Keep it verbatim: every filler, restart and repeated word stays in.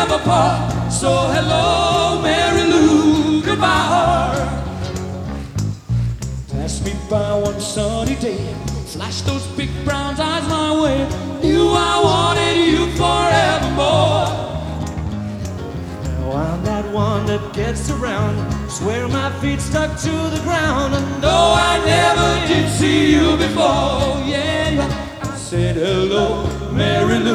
never part. So hello, Mary Lou, goodbye. Pass me by one sunny day, flash those big brown eyes my way. Knew I wanted you forevermore. Now I'm that one that gets around, swear my feet stuck to the ground. And though I never did see you before, yeah, I said hello, Mary Lou.